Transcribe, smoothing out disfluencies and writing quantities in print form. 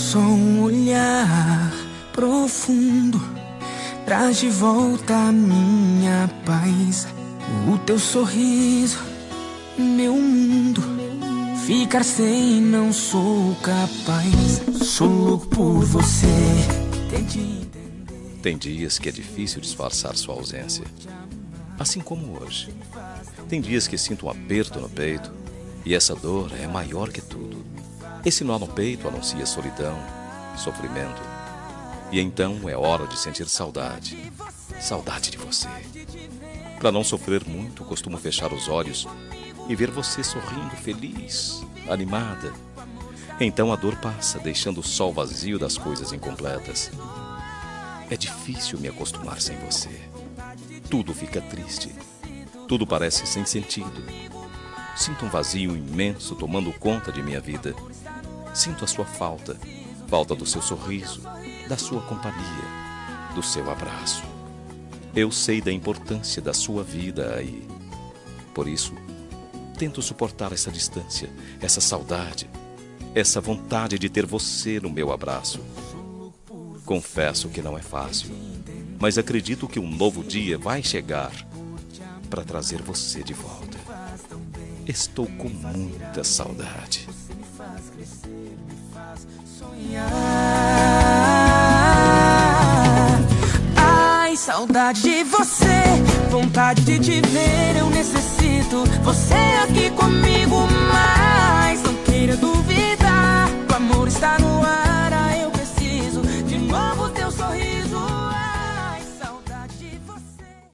Só um olhar profundo traz de volta a minha paz. O teu sorriso, meu mundo. Ficar sem não sou capaz. Sou louco por você. Tente entender. Tem dias que é difícil disfarçar sua ausência, assim como hoje. Tem dias que sinto um aperto no peito e essa dor é maior que tudo. Esse nó no peito anuncia solidão, sofrimento. E então é hora de sentir saudade. Saudade de você. Para não sofrer muito, costumo fechar os olhos e ver você sorrindo, feliz, animada. Então a dor passa, deixando o sol vazio das coisas incompletas. É difícil me acostumar sem você. Tudo fica triste. Tudo parece sem sentido. Sinto um vazio imenso tomando conta de minha vida. Sinto a sua falta. Falta do seu sorriso, da sua companhia, do seu abraço. Eu sei da importância da sua vida aí. Por isso, tento suportar essa distância, essa saudade, essa vontade de ter você no meu abraço. Confesso que não é fácil, mas acredito que um novo dia vai chegar para trazer você de volta. Estou com muita saudade. Ai, saudade de você, vontade de te ver, eu necessito você aqui comigo, mas não queira do